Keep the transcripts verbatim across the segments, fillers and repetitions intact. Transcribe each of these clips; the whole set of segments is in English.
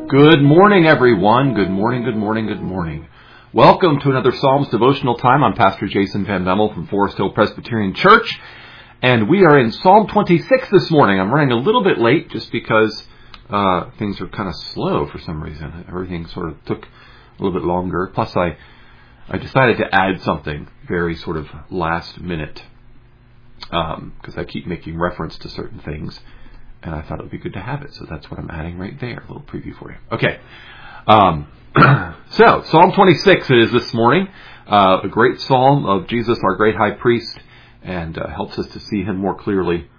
Good morning, everyone. Good morning, good morning, good morning. Welcome to another Psalms devotional time. I'm Pastor Jason Van Bemmel from Forest Hill Presbyterian Church, and we are in Psalm twenty-six this morning. I'm running a little bit late just because uh, things are kind of slow for some reason. Everything sort of took a little bit longer. Plus, I, I decided to add something very sort of last minute because um, I keep making reference to certain things. And I thought it would be good to have it, so that's what I'm adding right there. A little preview for you. Okay. Um, so, Psalm twenty-six it is this morning. Uh, a great psalm of Jesus, our great high priest, and uh, helps us to see him more clearly.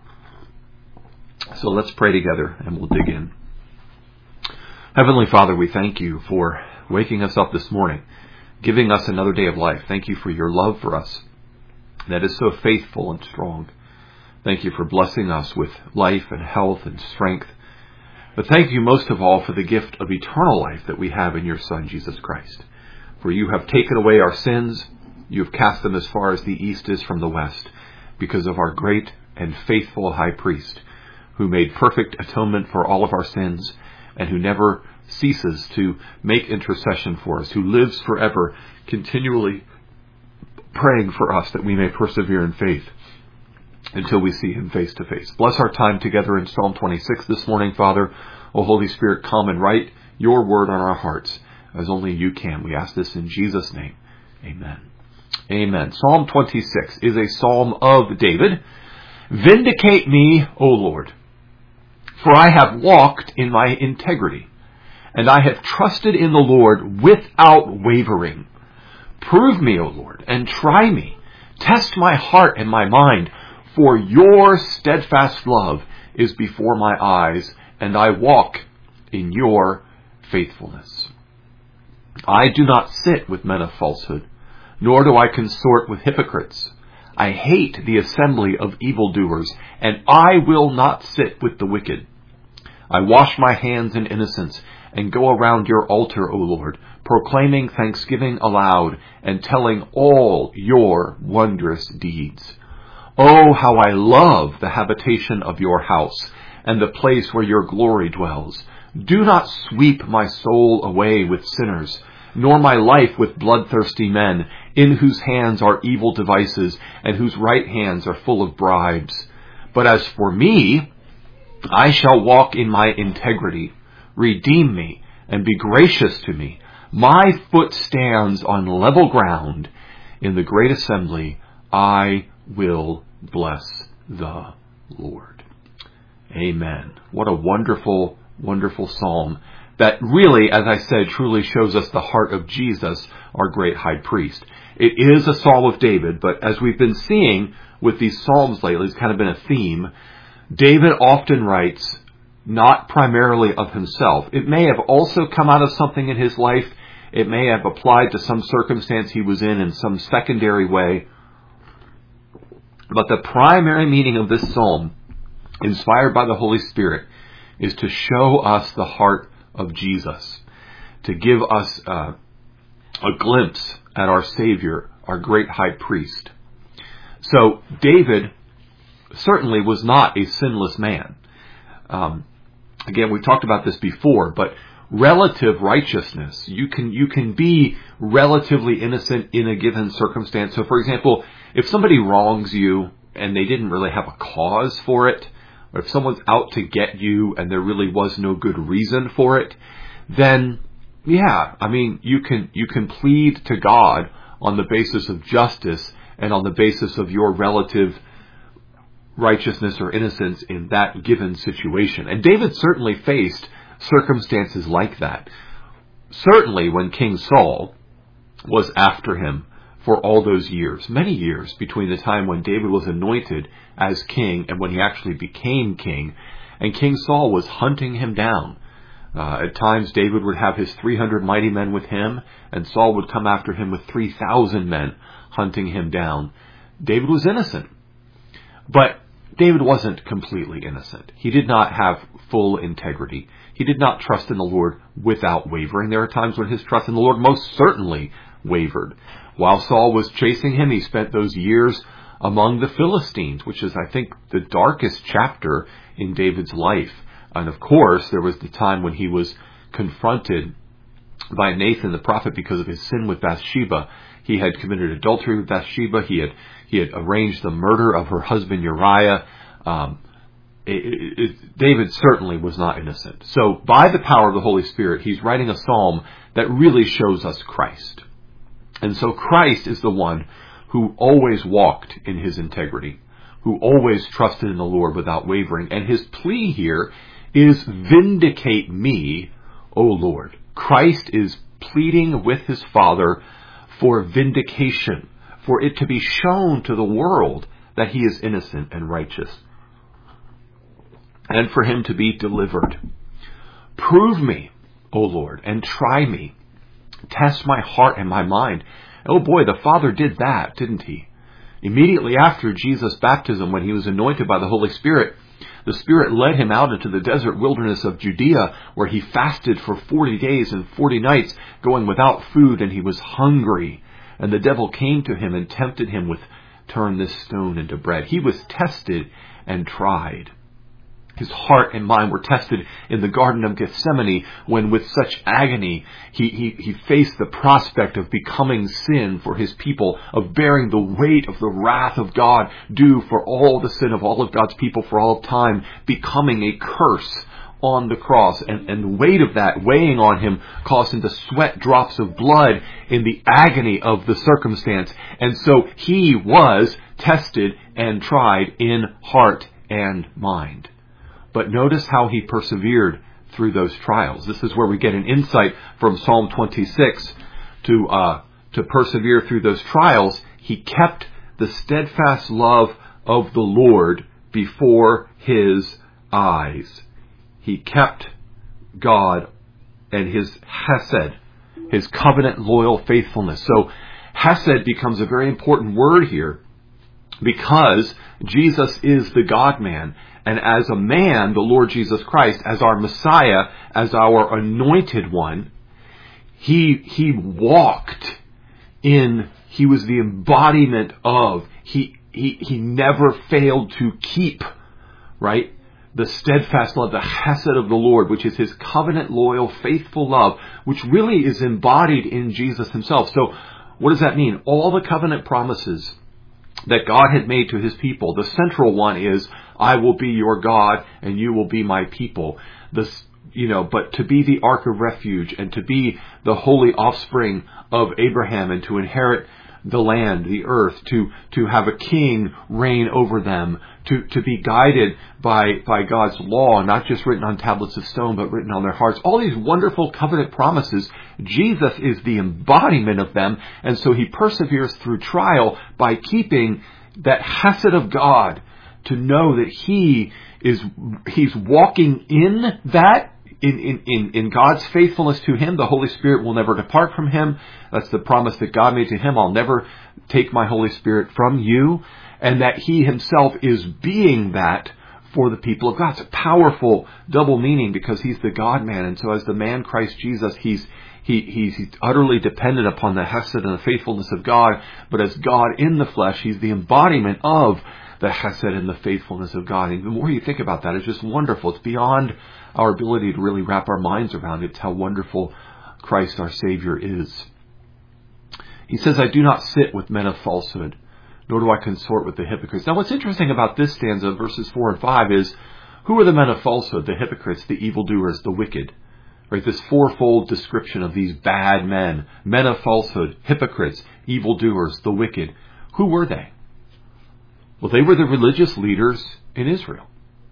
So let's pray together, and we'll dig in. Heavenly Father, we thank you for waking us up this morning, giving us another day of life. Thank you for your love for us that is so faithful and strong. Thank you for blessing us with life and health and strength. But thank you most of all for the gift of eternal life that we have in your Son, Jesus Christ. For you have taken away our sins. You have cast them as far as the east is from the west, because of our great and faithful high priest, who made perfect atonement for all of our sins, and who never ceases to make intercession for us, who lives forever, continually praying for us that we may persevere in faith until we see him face to face. Bless our time together in Psalm twenty-six this morning, Father. O Holy Spirit, come and write your word on our hearts as only you can. We ask this in Jesus' name. Amen. Amen. Psalm twenty-six is a psalm of David. Vindicate me, O Lord, for I have walked in my integrity, and I have trusted in the Lord without wavering. Prove me, O Lord, and try me. Test my heart and my mind, for your steadfast love is before my eyes, and I walk in your faithfulness. I do not sit with men of falsehood, nor do I consort with hypocrites. I hate the assembly of evildoers, and I will not sit with the wicked. I wash my hands in innocence, and go around your altar, O Lord, proclaiming thanksgiving aloud, and telling all your wondrous deeds. Oh, how I love the habitation of your house, and the place where your glory dwells. Do not sweep my soul away with sinners, nor my life with bloodthirsty men, in whose hands are evil devices, and whose right hands are full of bribes. But as for me, I shall walk in my integrity. Redeem me, and be gracious to me. My foot stands on level ground. In the great assembly, I will bless the Lord. Amen. What a wonderful, wonderful psalm that really, as I said, truly shows us the heart of Jesus, our great high priest. It is a psalm of David, but as we've been seeing with these psalms lately, it's kind of been a theme. David often writes not primarily of himself. It may have also come out of something in his life. It may have applied to some circumstance he was in in some secondary way. But the primary meaning of this psalm, inspired by the Holy Spirit, is to show us the heart of Jesus, to give us uh, a glimpse at our Savior, our great high priest. So David certainly was not a sinless man. Um, again, we've talked about this before, but relative righteousness, you can you can be relatively innocent in a given circumstance. So, for example, if somebody wrongs you and they didn't really have a cause for it, or if someone's out to get you and there really was no good reason for it, then yeah, I mean, you can you can plead to God on the basis of justice and on the basis of your relative righteousness or innocence in that given situation. And David certainly faced circumstances like that. Certainly when King Saul was after him for all those years, many years between the time when David was anointed as king and when he actually became king, and King Saul was hunting him down. Uh, at times David would have his three hundred mighty men with him, and Saul would come after him with three thousand men hunting him down. David was innocent. But David wasn't completely innocent. He did not have full integrity. He did not trust in the Lord without wavering. There are times when his trust in the Lord most certainly wavered. While Saul was chasing him, he spent those years among the Philistines, which is, I think, the darkest chapter in David's life. And of course, there was the time when he was confronted by Nathan the prophet because of his sin with Bathsheba. He had committed adultery with Bathsheba. He had he had arranged the murder of her husband Uriah. Um, it, it, it, David certainly was not innocent. So by the power of the Holy Spirit, he's writing a psalm that really shows us Christ. And so Christ is the one who always walked in his integrity, who always trusted in the Lord without wavering. And his plea here is, vindicate me, O Lord. Christ is pleading with his Father for vindication, for it to be shown to the world that he is innocent and righteous, and for him to be delivered. Prove me, O Lord, and try me. Test my heart and my mind. Oh boy, the Father did that, didn't he? Immediately after Jesus' baptism, when he was anointed by the Holy Spirit, the Spirit led him out into the desert wilderness of Judea, where he fasted for forty days and forty nights, going without food, and he was hungry. And the devil came to him and tempted him with, turn this stone into bread. He was tested and tried. His heart and mind were tested in the Garden of Gethsemane, when with such agony he, he, he faced the prospect of becoming sin for his people, of bearing the weight of the wrath of God due for all the sin of all of God's people for all time, becoming a curse on the cross. And, and the weight of that weighing on him caused him to sweat drops of blood in the agony of the circumstance. And so he was tested and tried in heart and mind. But notice how he persevered through those trials. This is where we get an insight from Psalm twenty-six to uh, to persevere through those trials. He kept the steadfast love of the Lord before his eyes. He kept God and his hesed, his covenant loyal faithfulness. So hesed becomes a very important word here, because Jesus is the God-man. And as a man, the Lord Jesus Christ, as our Messiah, as our anointed one, he he walked in, he was the embodiment of, he he he never failed to keep, right, the steadfast love, the hesed of the Lord, which is his covenant loyal, faithful love, which really is embodied in Jesus himself. So what does that mean? All the covenant promises that God had made to his people, the central one is, I will be your God and you will be my people. This, you know, but to be the ark of refuge and to be the holy offspring of Abraham and to inherit the land, the earth, to, to have a king reign over them, to, to be guided by, by God's law, not just written on tablets of stone, but written on their hearts. All these wonderful covenant promises, Jesus is the embodiment of them. And so he perseveres through trial by keeping that hesed of God, to know that he is, he's walking in that, in, in, in, in God's faithfulness to him. The Holy Spirit will never depart from him. That's the promise that God made to him. I'll never take my Holy Spirit from you. And that he himself is being that for the people of God. It's a powerful double meaning, because he's the God-man. And so as the man Christ Jesus, he's He, he's, he's utterly dependent upon the hesed and the faithfulness of God. But as God in the flesh, he's the embodiment of the hesed and the faithfulness of God. And the more you think about that, it's just wonderful. It's beyond our ability to really wrap our minds around it. It's how wonderful Christ our Savior is. He says, I do not sit with men of falsehood, nor do I consort with the hypocrites. Now what's interesting about this stanza, verses four and five, is who are the men of falsehood? The hypocrites, the evildoers, the wicked. Right, this fourfold description of these bad men, men of falsehood, hypocrites, evildoers, the wicked. Who were they? Well, they were the religious leaders in Israel.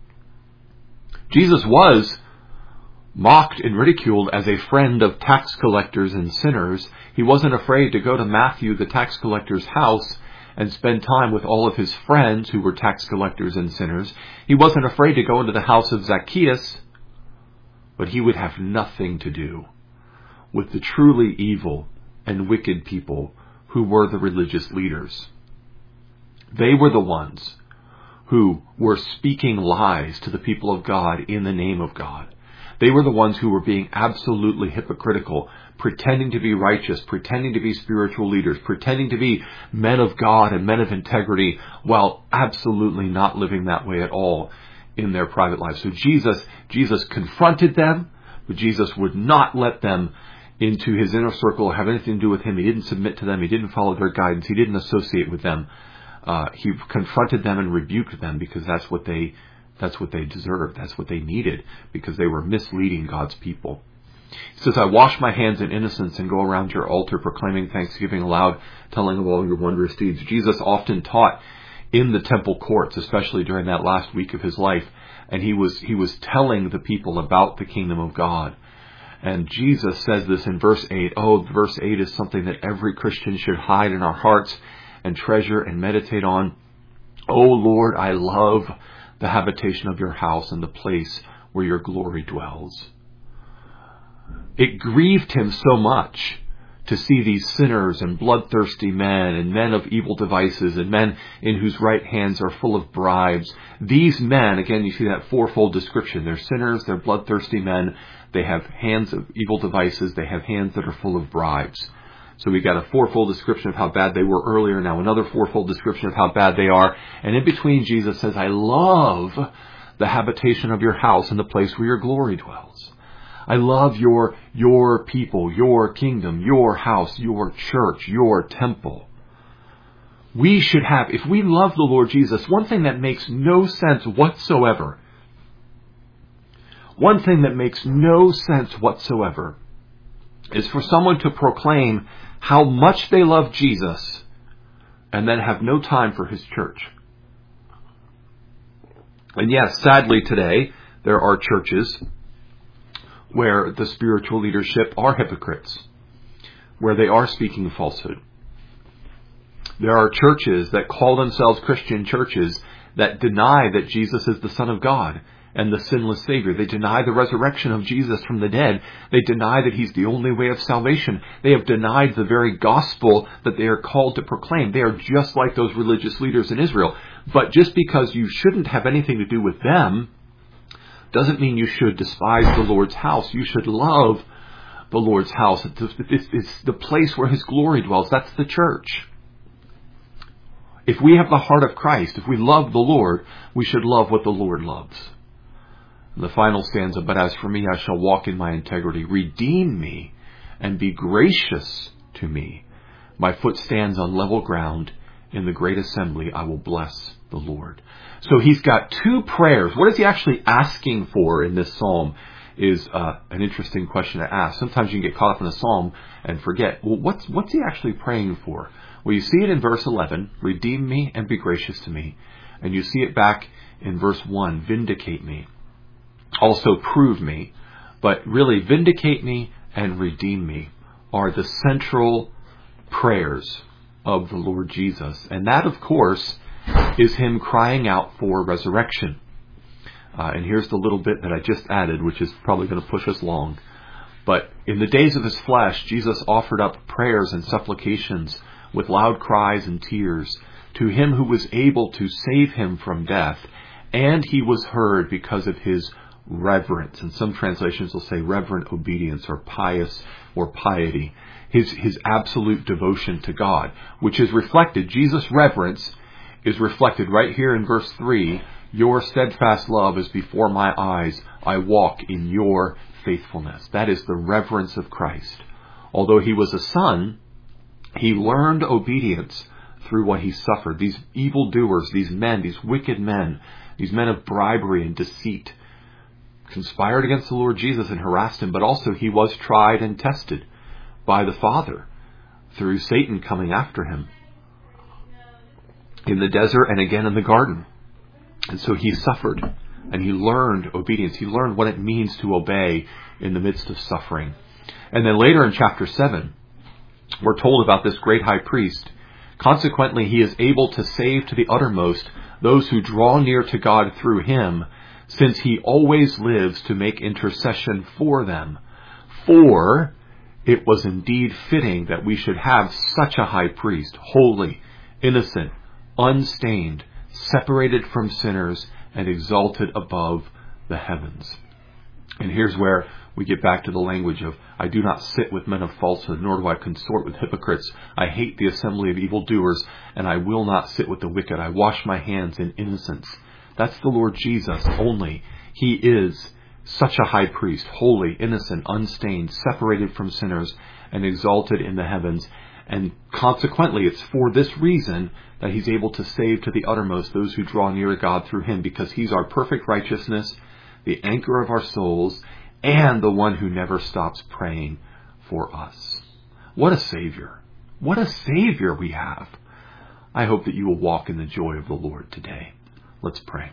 Jesus was mocked and ridiculed as a friend of tax collectors and sinners. He wasn't afraid to go to Matthew, the tax collector's house, and spend time with all of his friends who were tax collectors and sinners. He wasn't afraid to go into the house of Zacchaeus, but he would have nothing to do with the truly evil and wicked people who were the religious leaders. They were the ones who were speaking lies to the people of God in the name of God. They were the ones who were being absolutely hypocritical, pretending to be righteous, pretending to be spiritual leaders, pretending to be men of God and men of integrity, while absolutely not living that way at all in their private lives. So Jesus, Jesus confronted them, But Jesus would not let them into his inner circle or have anything to do with him. He didn't submit to them. He didn't follow their guidance. He didn't associate with them. Uh, he confronted them and rebuked them because that's what they, that's what they deserved. That's what they needed because they were misleading God's people. He says, I wash my hands in innocence and go around your altar proclaiming thanksgiving aloud, telling of all your wondrous deeds. Jesus often taught in the temple courts, especially during that last week of his life, and he was he was telling the people about the kingdom of God. And Jesus says this in verse eight. Oh, verse eight is something that every Christian should hide in our hearts and treasure and meditate on. Oh Lord, I love the habitation of your house and the place where your glory dwells. It grieved him so much to see these sinners and bloodthirsty men and men of evil devices and men in whose right hands are full of bribes. These men, again, you see that fourfold description. They're sinners, they're bloodthirsty men, they have hands of evil devices, they have hands that are full of bribes. So we got a fourfold description of how bad they were earlier, now another fourfold description of how bad they are. And in between, Jesus says, I love the habitation of your house and the place where your glory dwells. I love your, your people, your kingdom, your house, your church, your temple. We should have, if we love the Lord Jesus, one thing that makes no sense whatsoever, one thing that makes no sense whatsoever is for someone to proclaim how much they love Jesus and then have no time for his church. And yes, sadly today, there are churches where the spiritual leadership are hypocrites, where they are speaking falsehood. There are churches that call themselves Christian churches that deny that Jesus is the Son of God and the sinless Savior. They deny the resurrection of Jesus from the dead. They deny that he's the only way of salvation. They have denied the very gospel that they are called to proclaim. They are just like those religious leaders in Israel. But just because you shouldn't have anything to do with them doesn't mean you should despise the Lord's house. You should love the Lord's house. It's the place where his glory dwells. That's the church. If we have the heart of Christ, if we love the Lord, we should love what the Lord loves. And the final stanza, but as for me, I shall walk in my integrity. Redeem me and be gracious to me. My foot stands on level ground. In the great assembly, I will bless the Lord. So he's got two prayers. What is he actually asking for in this psalm is uh, an interesting question to ask. Sometimes you can get caught up in a psalm and forget, well, what's, what's he actually praying for? Well, you see it in verse eleven, redeem me and be gracious to me. And you see it back in verse one, vindicate me. Also prove me. But really, vindicate me and redeem me are the central prayers of the Lord Jesus. And that, of course, is him crying out for resurrection. Uh, and here's the little bit that I just added, which is probably going to push us long. But in the days of his flesh, Jesus offered up prayers and supplications with loud cries and tears to him who was able to save him from death. And he was heard because of his reverence. And some translations will say reverent obedience or pious or piety. His, his absolute devotion to God, which is reflected, Jesus' reverence is reflected right here in verse three. Your steadfast love is before my eyes. I walk in your faithfulness. That is the reverence of Christ. Although he was a son, he learned obedience through what he suffered. These evildoers, these men, these wicked men, these men of bribery and deceit, conspired against the Lord Jesus and harassed him, but also he was tried and tested by the Father through Satan coming after him in the desert and again in the garden. And so he suffered and he learned obedience. He learned what it means to obey in the midst of suffering. And then later in chapter seven, we're told about this great high priest. Consequently, he is able to save to the uttermost those who draw near to God through him, since he always lives to make intercession for them. For it was indeed fitting that we should have such a high priest, holy, innocent, unstained, separated from sinners, and exalted above the heavens. And here's where we get back to the language of, I do not sit with men of falsehood, nor do I consort with hypocrites. I hate the assembly of evildoers, and I will not sit with the wicked. I wash my hands in innocence. That's the Lord Jesus only. He is such a high priest, holy, innocent, unstained, separated from sinners, and exalted in the heavens. And consequently, it's for this reason that he's able to save to the uttermost those who draw near to God through him, because he's our perfect righteousness, the anchor of our souls, and the one who never stops praying for us. What a Savior. What a Savior we have. I hope that you will walk in the joy of the Lord today. Let's pray.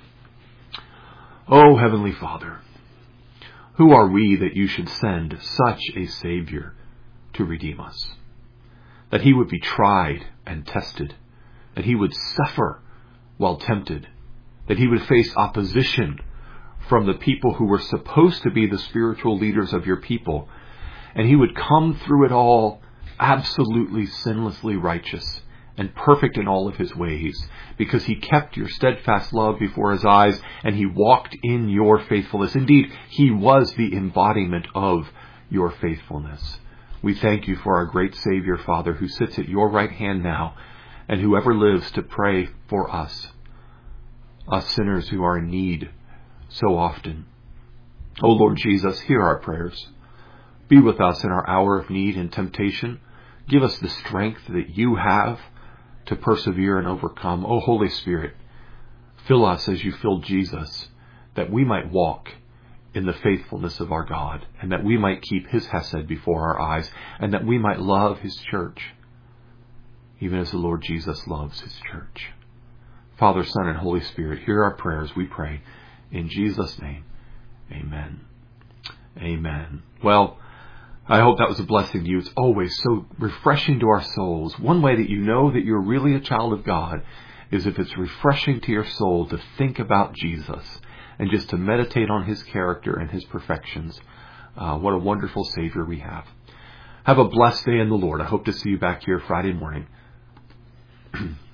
Oh, Heavenly Father, who are we that you should send such a Savior to redeem us? That he would be tried and tested, that he would suffer while tempted, that he would face opposition from the people who were supposed to be the spiritual leaders of your people, and he would come through it all absolutely sinlessly righteous and perfect in all of his ways, because he kept your steadfast love before his eyes, and he walked in your faithfulness. Indeed, he was the embodiment of your faithfulness. We thank you for our great Savior, Father, who sits at your right hand now, and who ever lives to pray for us, us sinners who are in need so often. O Lord Jesus, hear our prayers. Be with us in our hour of need and temptation. Give us the strength that you have to persevere and overcome. O Holy Spirit, fill us as you filled Jesus, that we might walk in the faithfulness of our God, and that we might keep his hesed before our eyes, and that we might love his church, even as the Lord Jesus loves his church. Father, Son, and Holy Spirit, hear our prayers, we pray. In Jesus' name, amen. Amen. Well, I hope that was a blessing to you. It's always so refreshing to our souls. One way that you know that you're really a child of God is if it's refreshing to your soul to think about Jesus and just to meditate on his character and his perfections. Uh, what a wonderful Savior we have. Have a blessed day in the Lord. I hope to see you back here Friday morning.